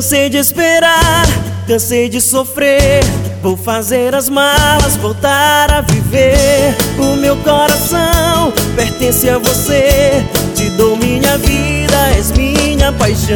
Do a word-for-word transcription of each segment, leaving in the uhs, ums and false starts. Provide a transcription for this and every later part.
Cansei de esperar, cansei de sofrer. Vou fazer as malas, voltar a viver. O meu coração pertence a você. Te dou minha vida, és minha paixão.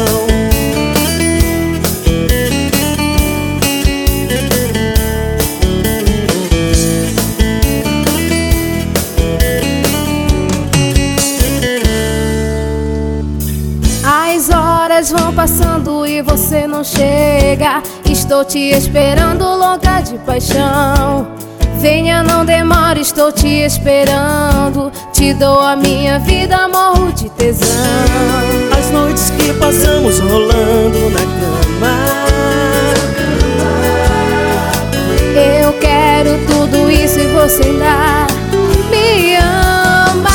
As horas vão passando e você não chega. Estou te esperando, louca de paixão. Venha, não demore, estou te esperando. Te dou a minha vida, morro de tesão. As noites que passamos rolando na cama, eu quero tudo isso e você ainda me ama.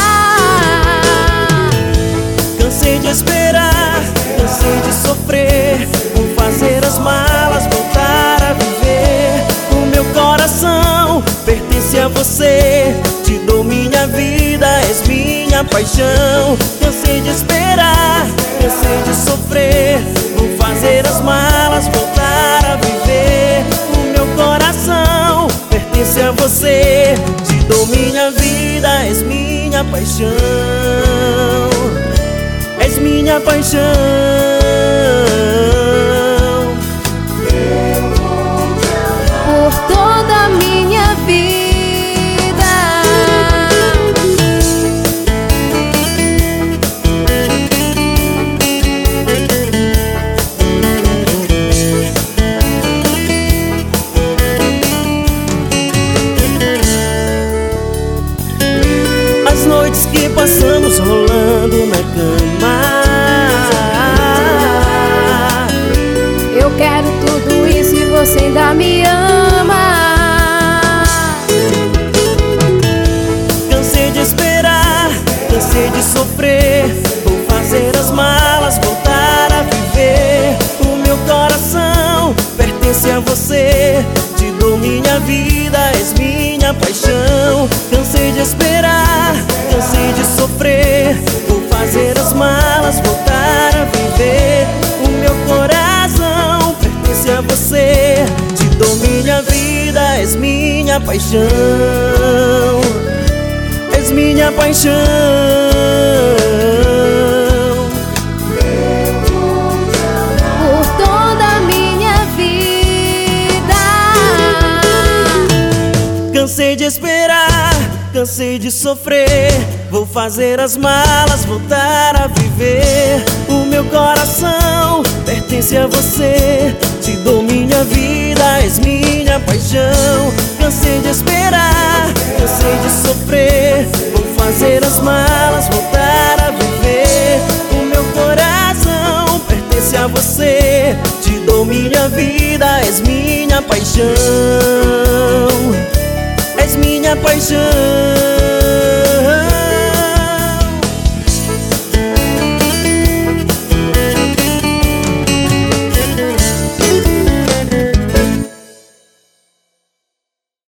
cansei de esperar, cansei de sofrer. Vou fazer as malas, voltar a viver. O meu coração pertence a você. Te dou minha vida, és minha paixão. Cansei de esperar, cansei de sofrer. Vou fazer as malas, voltar a viver. O meu coração pertence a você. Te dou minha vida, és minha paixão. És minha paixão. Por toda a minha vida. As noites que passamos rolando na cama, Eu quero tudo isso e você ainda me ama. cansei de esperar, cansei de sofrer. Vou fazer as malas, voltar a viver. O meu coração pertence a você. Te dou minha vida, és minha paixão. Cansei de esperar, cansei de sofrer. Vou fazer as malas, voltar a viver. O meu coração pertence a você. Te dou minha vida, és minha paixão. És minha paixão. Por toda a minha vida. Cansei de esperar, cansei de sofrer. Vou fazer as malas, voltar a viver. O meu coração pertence a você. Te dou minha vida, és minha paixão. Cansei de esperar, cansei de sofrer. Vou fazer as malas, voltar a viver. O meu coração pertence a você. Te dou minha vida, és minha paixão. És minha paixão.